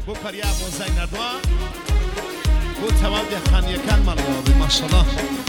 بۆ پەریا بۆ زای نەردووە بۆ تەواو دێخانیەکانمانەوە ماشەڵڵا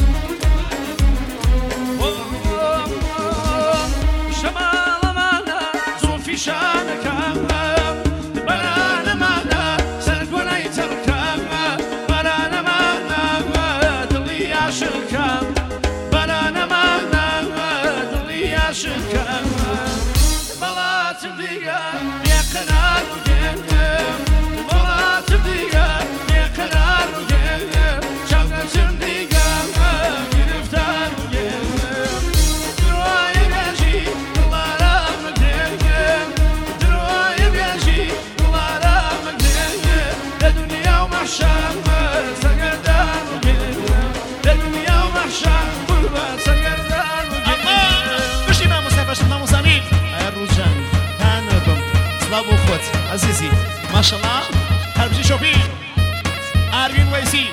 شەماڵەمانە زوڵفی شانەکانمە بەرانەمانە سەرگۆنای تەڕکانمە بەرانەمانە دڵی عاشقان بەرانەمانە دڵی عاشقان بەڵاتم دیگە بێقەرار بگەن بەڵاتم دیگە بێقەرار بگەن چاونەچم دیگە گرفتار بگەن دڕوای بێژی دڵارە مگرێن دڕوای بێژی دڵارە مگرێن لە دنیا و مەحشەر سەرگەردان بگەن لە دنیا و مەحشەر سەرگەردان بگەن بشی مامۆستا ڕووجان هانەبم سڵاو بۆ خۆت عەزیزی ماشەڵڵا هەربژی شۆپی ئاروین وەیسی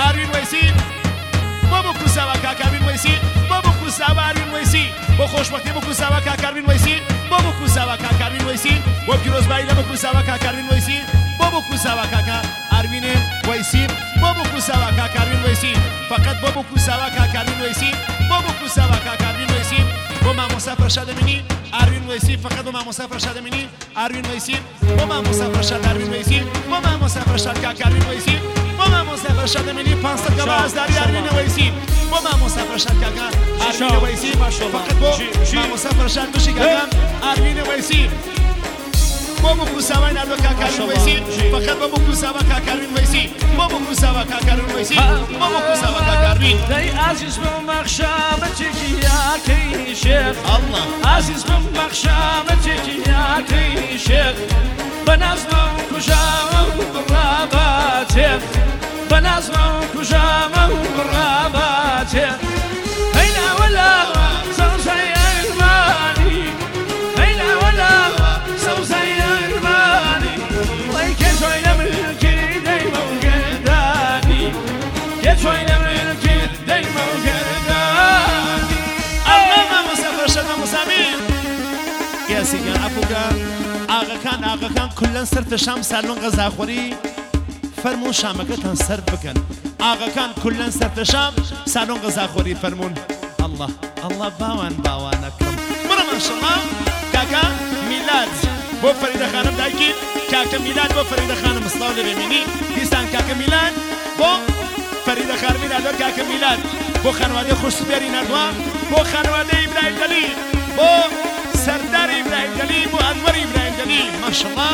بۆ کوساوە کاکاروین وەیسی بۆ کوساوە ئاروین وەیسی بۆ خۆشبەختی بۆ کوساوە کاکاروین وەیسی بۆ کوساوە کاکاروین وەیسی بۆ پیرۆزبایی لە بۆ کوساوە کاکاروین وەیسی بۆ کوساوە کاکا ئاروینێ وەیسی بۆ کوساوە کاکاروین وەیسی فقط بۆ کوساوە کاکاروین وەیسی بۆ کوساوە کاکاروین وەیسی بۆ مامۆستا فەرشاد ئەمینی ئاروین وەیسی فقط بۆ مامۆستا فەرشاد ئەمینی ئاروین وەیسی بۆ مامۆستا فەرشاد ئاروین وەیسی بۆ مامۆستا فەرشاد کاکاروین وەیسی بۆ مامۆستا فەرشاد ئەمینی 500 کە بەئازداری ئاروین وەیسی بۆ مامۆستا فەرشاد کاکا ئاروین وەیسی فقط بۆ مامۆستا فەرشاد بشی کاکا ئاروین وەیسی بۆ کوساوای ناردۆ کاکاروین وەیسی فقط بۆ کوساوە کاکاروین وەیسی بۆ کوساوە کاکاروین وەیسی بۆ کوساوە کاکاروین دەی عەزیز بم مەخشامەتێکی یاکەی شێخ ئەڵڵا عەزیز بم مەخشامەتێکی یاکەی شێخ بەنازمە و کوژامە و بڕاباتێ بەنازمە و کوژامە و بڕاباتێ هەیناوەلاوە سەوزەی ئەرمانی هەیناوەلاوە سەوزەی ئەرمانی وەی کێ تۆی لە ملکی دەیمە و گەردانی کێ تۆی لە ملکی دەیمە و گەردانی ئەڵڵا مامۆستا فەرشاد مامۆستامین یاسیگان ئەپوگە ئاغەکان کولەن سەر شام سالۆن غەزاخۆری فەرموون شامەکەتان سەر بکەن ئاغەکان کولەن سەر شام سالۆن غەزاخۆری فەرموون ئەڵڵا باوانەکەم بڕە ماشەڵڵا کاکا میلاد بۆ فەریدە خانم دایکی کاکە میلاد بۆ فەریدە خانم سڵاو لە بێمینی دیسان کاکە میلاد بۆ فەریدە خانمی نادۆ کاکە میلاد بۆ خانوادەی خۆشسوبێری نەردووە بۆ خانوادەی ئیبراهیم دەلی بۆ سەرداری ئیبراهیم دەلی بۆ ئەنوەری ئیبراهیم دەلی ماشەڵڵا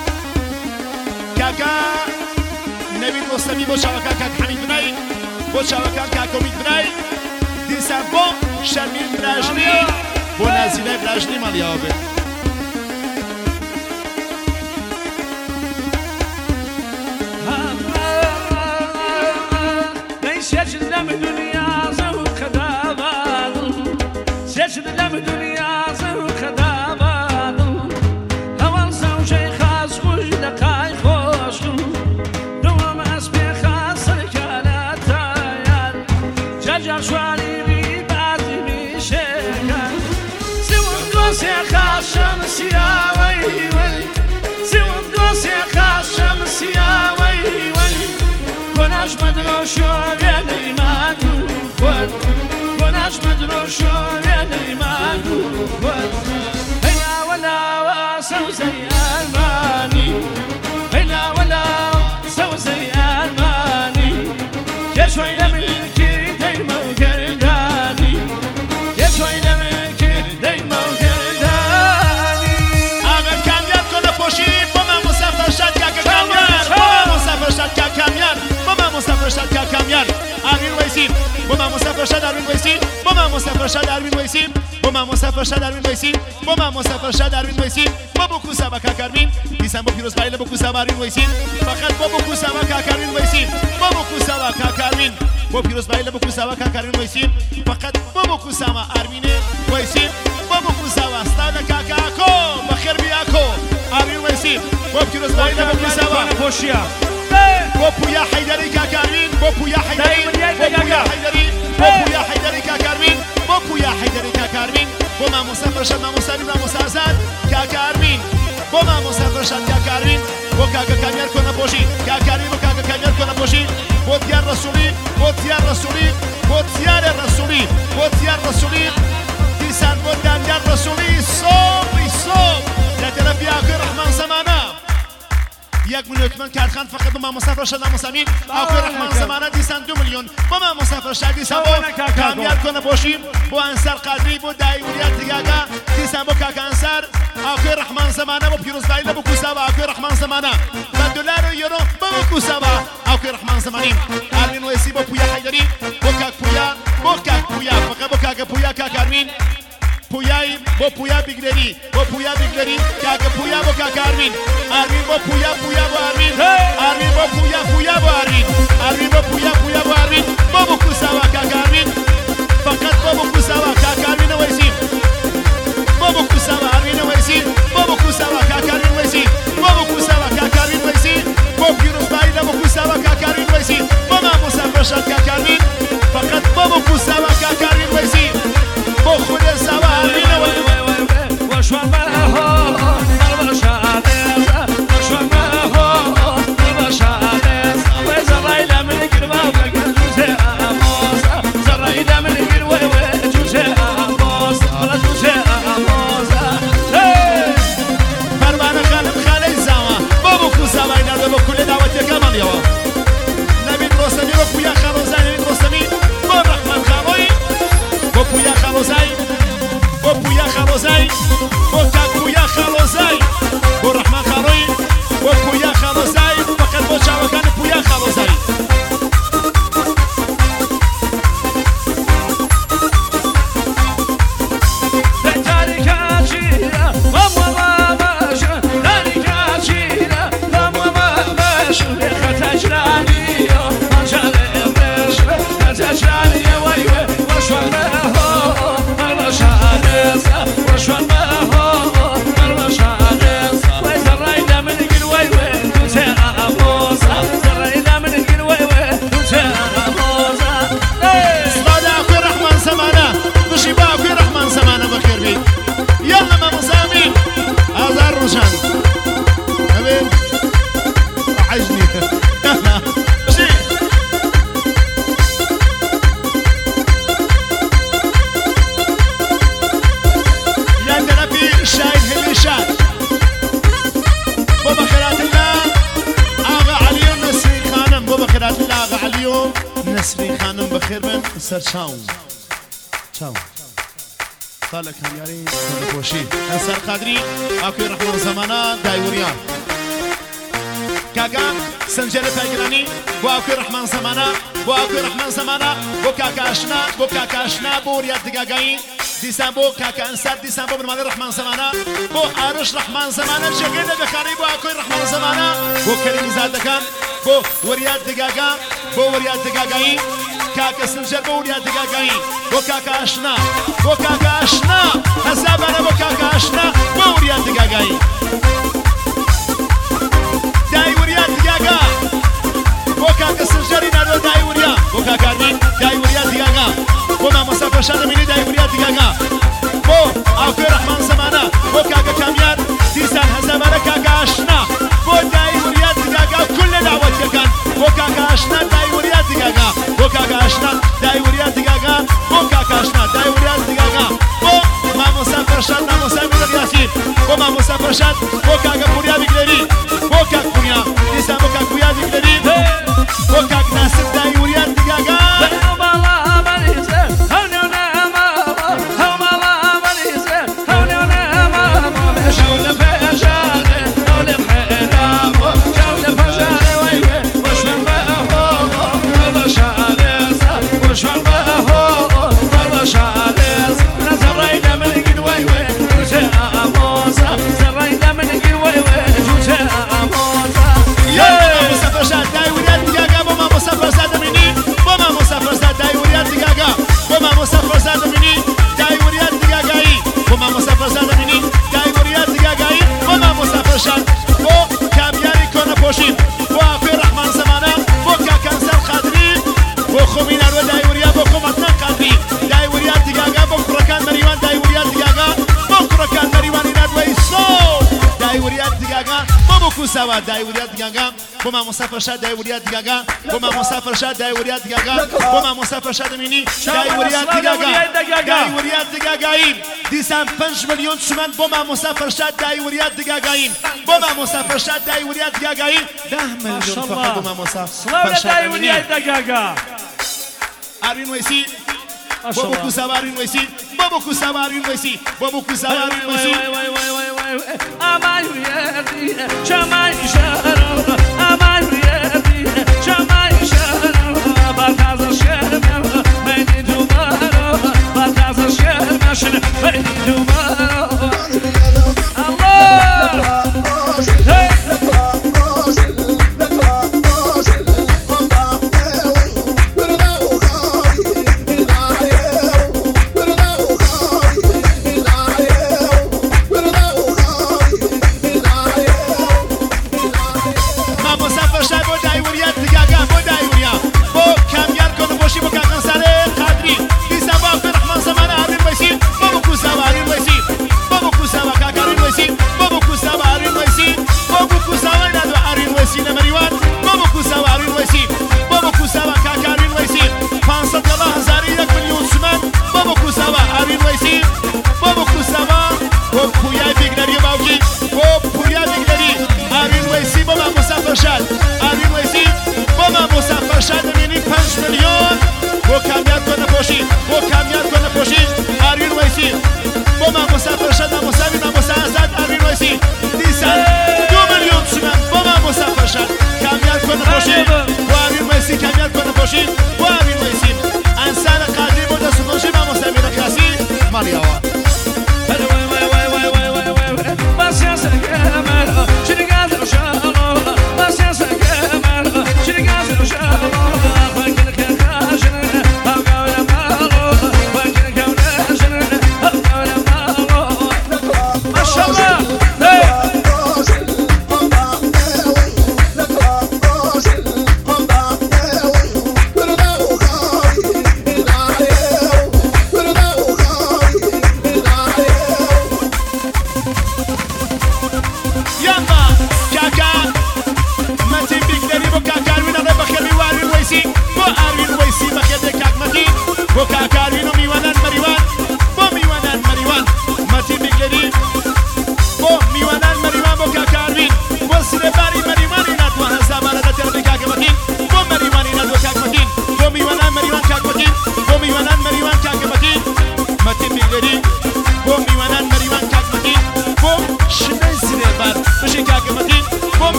کاکا نەوید ڕۆستەمی بۆ چاوەکان کاک حەمید بنای بۆ چاوەکان کاک ئۆمید بنای دیسان بۆ شەرمین براژنی بۆ نازیلای براژنی ماڵیاوە بێت سجد لم دنيا زوق دابال سجد لم دنيا زوق دابال هوال زوجي خاص خوش دقاي خوش دوام اسبي خاصر كانت تايان جرجر شوالي بي بعد ميشيكان سوى قوسي خاص شمسيا ويولي سوى قوسي خاص شمسيا ويولي کناش مدروشو نیمانو خود کناش مدروشو نیمانو خود هلا ولا سوزي الماني هلا ولا سوزي الماني كشوي لملكي دايما وقرداني كشوي لملكي دايما وقرداني ئاغا کامیار کۆنە پۆشی بۆ مامۆستا فەرشاد کاکە کامیار بۆ مامۆستا فەرشاد کاک کامیار بۆ مامۆستا فەرشاد کاک کامیار ئاروین وەیسی بۆ مامۆستا فەرشاد ئاروین وەیسی بۆ مامۆستا فەرشاد ئاروین وەیسی بۆ مامۆستا فەرشاد ئاروین وەیسی بۆ مامۆستا فەرشاد ئاروین وەیسی بۆ کوساوە کاکاروین دیسان بۆ پیرۆزبایی لە بۆ کوساوە ئاروین وەیسی فقط بۆ کوساوە کاکاروین وەیسی بۆ کوساوە کاکاروین بۆ پیرۆزبایی لە بۆ کوساوە کاکاروین وەیسی فقط بۆ کوساوە ئاروینێ وەیسی بۆ کوساوە ستاودە کاکاکۆ بەخێر بیاکۆ ئاروین وەیسی بۆ پیرۆزبایی لە بۆ کوساوە پۆشیە بۆ پویا حەیدەری کاکاروین بۆ پویا حەیدەری بۆ پویا حەیدەری بۆ پویا حەیدەری کاکاروین بۆ پویا حەیدەری کاکاروین بۆ مامۆستا فەرشاد مامۆستانی مامۆستا ئازاد کاکاروین بۆ مامۆستا فەرشاد کاکاروین بۆ کاکە کامیار بوشي كاكاري وكاكا كامير كنا بوشي بوتيار رسولي بوتيار رسولي بوتيار رسولي بوتيار رسولي تيسان بوتيار رسولي صوب لا تلفي اخر رحمن زمانه یک میلیون تومان کارخان فقط با ما مسافر شدن مسامین آخر رحمان زمانه دیسان 2 میلیون با ما مسافر شد دیسان با کامیار کنه باشیم با انصار قادری با دایوریات دیگه دیسان با کاک انصار آخر رحمان زمانه با پیروز بایله با کوسابا آخر رحمان زمانه با دلار و یورو با کوسابا آخر رحمان زمانی آرمین ویسی با پویا حیدری با کاک پویا فقط با کاک پویا کاک آرمین پویایی با پویا بیگلری کاک پویا با کاک آرمین با پویا با آرمین با پویا با آرمین با پویا با آرمین با کوساوا کاک آرمین فقط با کوساوا کاک آرمین ویسی با کوساوا آرمین ویسی با کوساوا کاک آرمین ویسی با کوساوا کاک آرمین ویسی با پیروز بایلا با کوساوا کاک آرمین ویسی با ما مسافر شد کاک آرمین فقط با کوساوا کاک آرمین ویسی با خود سوا آرمین وشوان معه چاو طالع كامياري بوشي انصار قادري اكو رحمن زمانه دايوريا كاكا سنجل بايغراني واكو رحمن زمانه وكاكا اشنا بوريا دغاغاي دیسان بو کاکا انصار دیسان بو برمال رحمان زمانه بو عروش رحمان زمانه شغله بخاری بو اكو رحمان زمانه بو كريم زادكان بو وريات دغاغاي كاكا سنجر بوريا دقاقاي وكاكا اشنا حساب انا وكاكا اشنا بوريا دقاقاي داي وريا دقاقا وكاكا سنجري نارو داي وريا وكاكا ارمين داي وريا دقاقا وما مسافر شانا مني داي وريا دقاقا بو اكو رحمن زمانه وكاكا كاميار ديسان حساب انا كاكا اشنا بو داي وريا دقاقا كل دعوت يكان وكاكا اشنا داي وريا دقاقا وكاكا اشنا دايوريات دقاقا وكاكا اشنا دايوريات دقاقا وما مسافر شاد ما مسافر ياسين وما مسافر شاد وكاكا بوريا بيقدري وكاكا بوريا لسا وكاكا بوريا بيقدري وكاكا ناسب دايوريات دقاقا زرينا من القلوي دیگه بابا کوساوا دایوریات دیگه بابا مسافر شد دایوریات دیگه بابا مسافر شد دایوریات دیگه بابا مسافر شد مینی دایوریات دیگه دایوریات دیگه این دیسان 5 میلیون تومان بابا مسافر شد دایوریات دیگه این بابا مسافر شد دایوریات دیگه این 10 میلیون فقط بابا مسافر شد دایوریات دیگه آرین ویسی بابا کوساوا آرین ویسی بابا کوساوا آرین ویسی بابا کوساوا آرین ویسی Aman yedi, çaman şarap. Aman yedi, çaman şarap. Bakazı şermem, beni dumara. Bakazı şermem, beni dumara. Allah! Hey!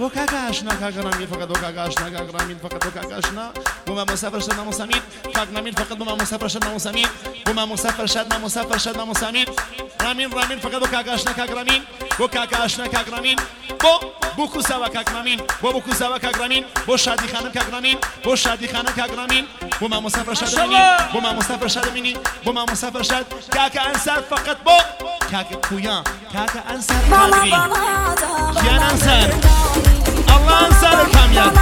وكاكاشنا كاغرامين فقط وكاكاشنا كاغرامين فقط وكاكاشنا وما مسافر شدنا مسامين كاغرامين فقط وما مسافر شدنا مسامين وما مسافر شدنا مسامين رامين فقط وكاكاشنا كاغرامين وكاكاشنا كاغرامين بوكو سوا كاغرامين بوكو سوا كاغرامين بو شادي خانم كاغرامين بو شادي خانم كاغرامين وما مسافر شدميني وما مسافر شدميني وما مسافر شد كاكا انسان فقط بو كاكا كويا كاكا انسان قادرين كيان انسان الله انسان الكاميان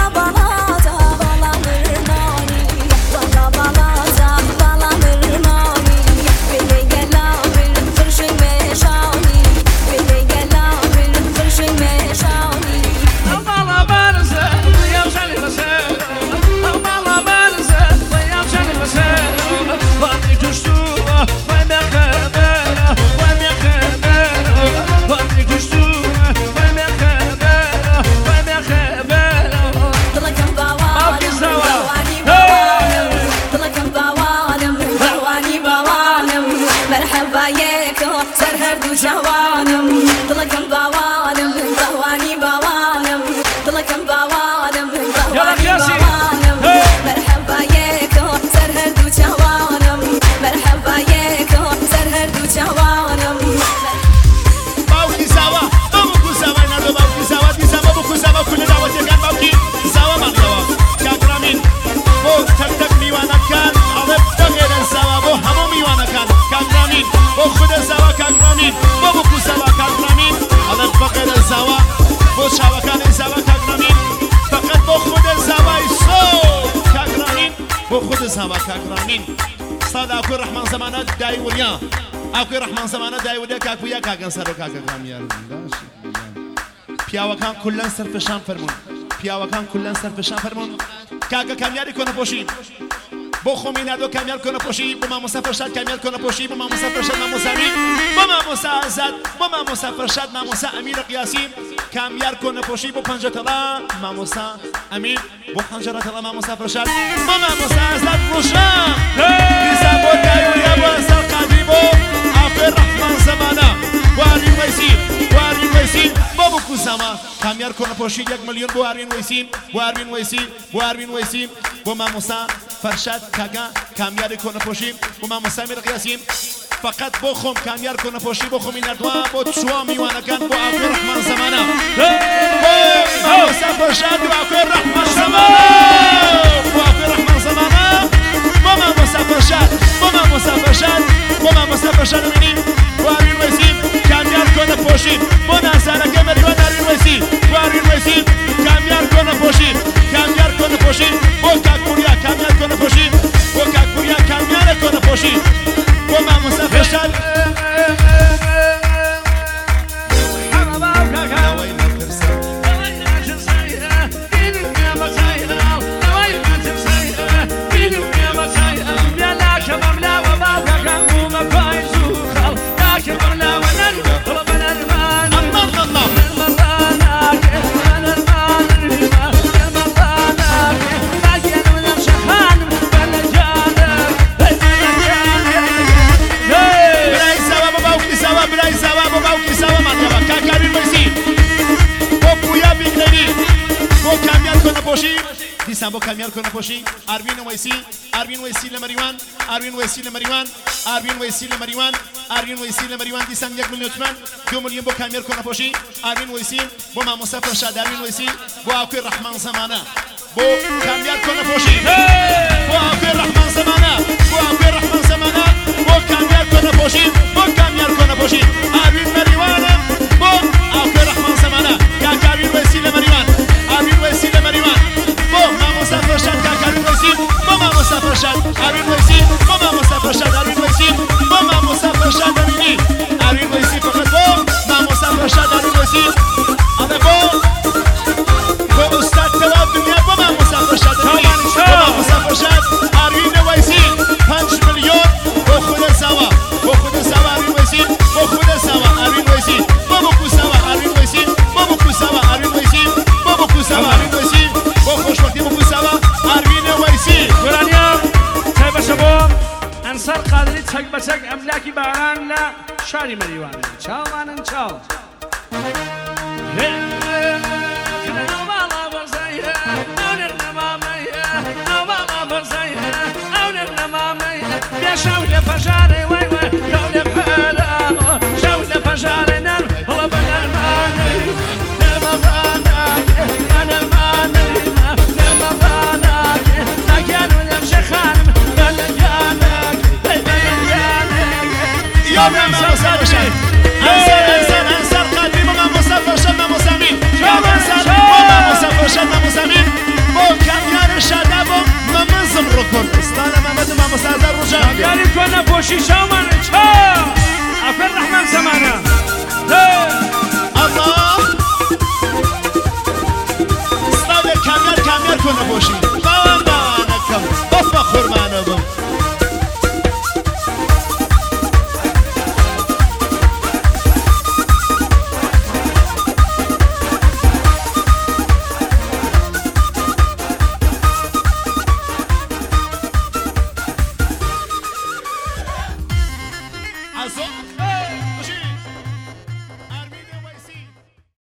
جوانم طلقم بوانم بواني بوانم طلقم بوانم بواني بوانم مرحبا يكو سرهردو جوانم مرحبا يكو سرهردو جوانم باوكي سوا بابوكو سوا نردو باوكي سوا دي سوا بابوكو سوا كل دعوة كان باوكي سوا مغلوا كاغرامين بو تك ميوانا كان عرب تغير سوا بو همو ميوانا كان كاغرامين بو خود سوا كاغرامين بابوكو سوا كاغرامين عرب فقر سوا بو شوا كان سوا كاغرامين فقط بو خود سوا يسو كاغرامين بو خود سوا كاغرامين صاد اكو رحمن زمانه داي وليا اكو رحمن زمانه داي وليا كاكويا كاغن سرو كاغراميان پیاوەکان کولەن سەرفشان فەرموون پیاوەکان کولەن سەرفشان فەرموون کاکە کامیاری کۆنەپۆشی بۆ خۆمی نادۆ کامیار کۆنەپۆشی بۆ مامۆستا فەرشاد کامیار کۆنەپۆشی بۆ مامۆستا فەرشاد مامۆسامی بۆ مامۆستا ئازاد بۆ مامۆستا فەرشاد مامۆستا ئەمینە قیاسی کامیار کۆنەپۆشی بۆ پەنجەتەڵا مامۆستا ئەمین بۆ پەنجەرەتەڵا مامۆستا فەرشاد بۆ مامۆستا ئازاد ڕۆژان دیسا بۆ دایوریە بۆ ئەسەر قادری بۆ ئافێ ڕەحمان زەمانە وارین وەیسی وارین وەیسی بابو كوزاما كاميار كنا بوشي 1 مليون بو أروين ويسين بو ماموسا فرشاد كاغا كاميار كنا بوشي بو ماموسا مير قياسين فقط بو خوم كاميار كنا بوشي بو خوم نردوا بو تشوا ميوانا كان بو عبد الرحمن زمانه بو ماموسا فرشاد بو عبد الرحمن زمانه بو عبد الرحمن زمانه بو ماموسا فرشاد بو ماموسا فرشاد بو ماموسا فرشاد مني بو أروين ويسين كاميار كنا بوشي بو نازانا كاميار وارين ويسين كاميار كنا بوشي كاميار كنا بوشي بو كاكوريا كاميار كنا بوشي بو كاكوريا كاميار كنا بوشي بو ماموسا فرشاد دیسان بو کامیار کنه پوشی آروین ویسی لمریوان دیسان 1 میلیون تومان 2 میلیون بو کامیار کنه پوشی آروین ویسی بو ماموسا فرشاد آروین ویسی بو آقای رحمان زمانه بو کامیار کنه پوشی بو آقای رحمان زمانه بو کامیار کنه پوشی آروین مریوان بو آقای رحمان زمانه یا آروین ویسی لمریوان بو ماموسا فرشاد آروین ویسی بو ماموسا فرشاد آروین ویسی بو ماموسا فرشاد آروین ویسی بو ماموسا فرشاد امینی آروین ویسی فقط بو ماموسا فرشاد آروین ویسی آره بو استاد تواب دنیا بو ماموسا فرشاد امینی بو ماموسا فرشاد آروین ویسی 5 میلیون بو خود سوا آروین ویسی بو خود سوا آروین ویسی بو بو سوا آروین ویسی بو بو سوا آروین ویسی بو بو سوا آروین ویسی بو خوش وقتی بو سوا آروین ویسی ورانیا تای شباب انصار قادری تک بچک املاکی باران لا شاری مریوانه چاو مانن چاو شاول فجاري وي وي شاول بحاله شاول فجاري نار والله بالماني المبانك انا الماني المبانك ما كانوا يمشي خانم بلجانك يوم يا مصطفى شاهين انصار قلبي ماما مصطفى شاهين مسامين يوم انصار ماما مصطفى شاهين مسامين بو كاميار شادابو ماما زمرو كردستان ماما مصطفى رجع قال لي كنا بوشي شامان